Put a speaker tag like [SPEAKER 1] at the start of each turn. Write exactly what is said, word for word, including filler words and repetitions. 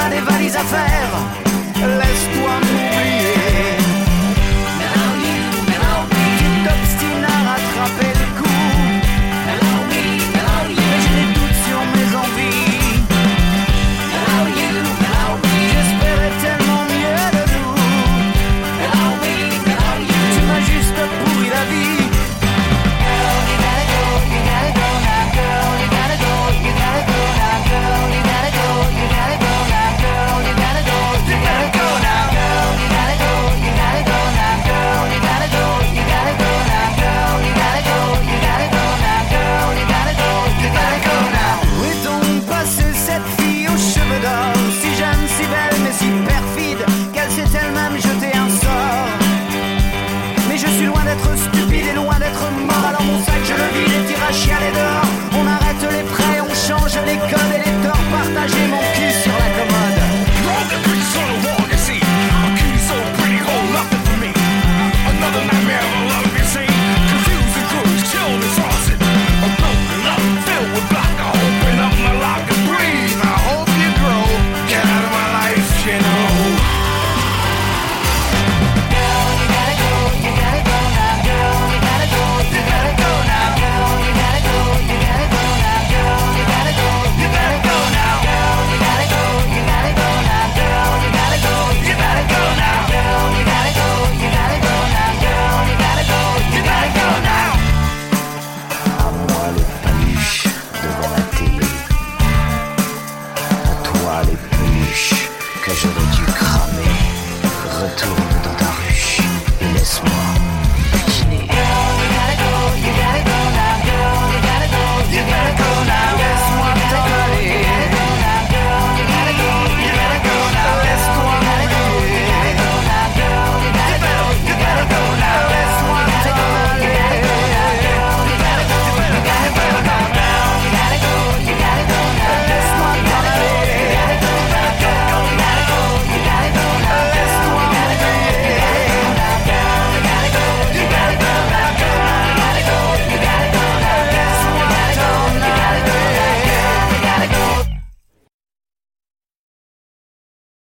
[SPEAKER 1] a des valises à faire. Laisse-toi m'oublier. Tu t'obstines à rattraper le coup. Mais j'ai des doutes sur mes envies. J'espérais tellement mieux de nous. Tu m'as juste pourri la vie. Girl, you gotta go, you gotta go now. Girl, you gotta go, you gotta go now. Girl, you gotta go, you gotta go now. Girl, you gotta go, you gotta go now. Girl, you gotta go, you gotta go now. Girl, you gotta go, you gotta go now. Girl, you gotta go, you gotta go now. Girl, you gotta go, you gotta go now. Où est donc passée cette fille aux cheveux d'or, si jeune, si belle, mais si perfide, qu'elle s'est elle-même jeté un sort. Mais je suis loin d'être stupide et loin d'être mort. Alors mon sac je le vide et tire à chialer dehors. On arrête les prêts, on change les codes et les torts. Partagez mon cul sur la commode.
[SPEAKER 2] Broken pieces on the wall, you see. A cutie so pretty, hold nothing for me. Another nightmare of a love, you see. Confused and cruise, chilled and saucing. A broken love filled with block. I open up my lock and breathe. I hope you grow. Get out of my life, you know.
[SPEAKER 1] Girl, you gotta go, you gotta go now. Girl, you gotta go, you gotta go now. Girl, you gotta go, you gotta go now. Girl, you gotta go, you gotta go now. Girl, you gotta go, you gotta go now. Girl, you gotta go, you gotta go now. Girl, you gotta go, you gotta go now. Girl, you gotta go, you gotta go now.
[SPEAKER 3] À moi les peluches devant la télé. À toi les peluches que j'aurais dû cramer. Retourne dans ta ruche et laisse-moi